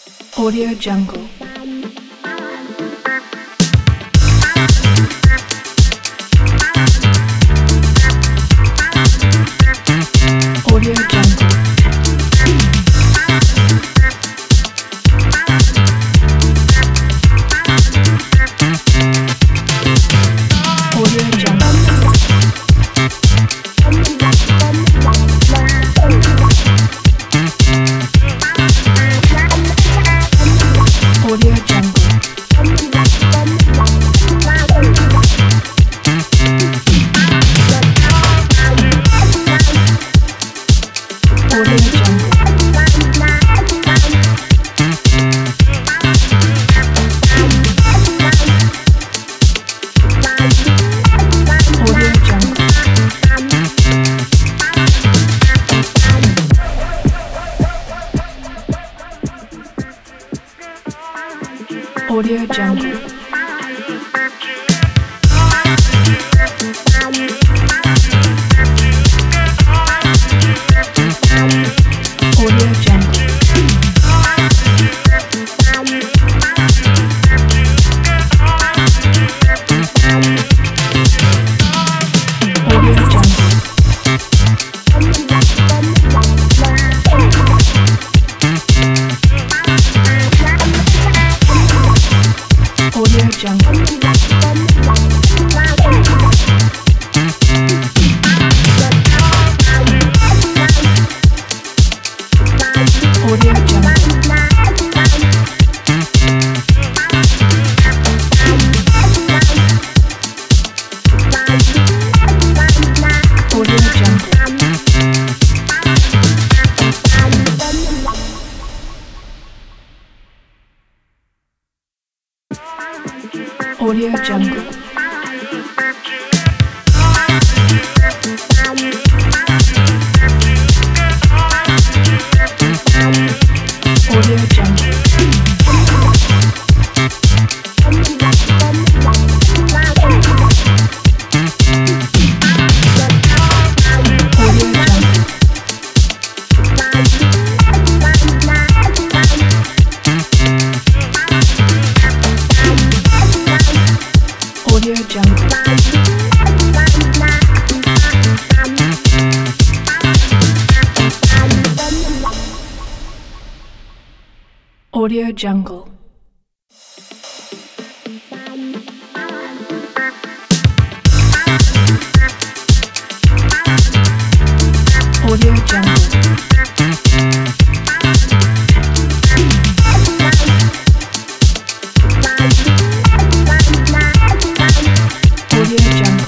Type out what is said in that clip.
Audio Jungle. Audio Jungle. Audio Jungle. Audio Jungle. Audio Jungle. Audio Jungle. Audio Jungle. Audio Jungle. Audio Jungle. Audio Jungle. Audio Jungle. Audio Jungle. Audio Jungle. Audio Jungle. Audio Jungle. Audio Jungle. Audio Jungle. Audio Jungle. Audio Jungle.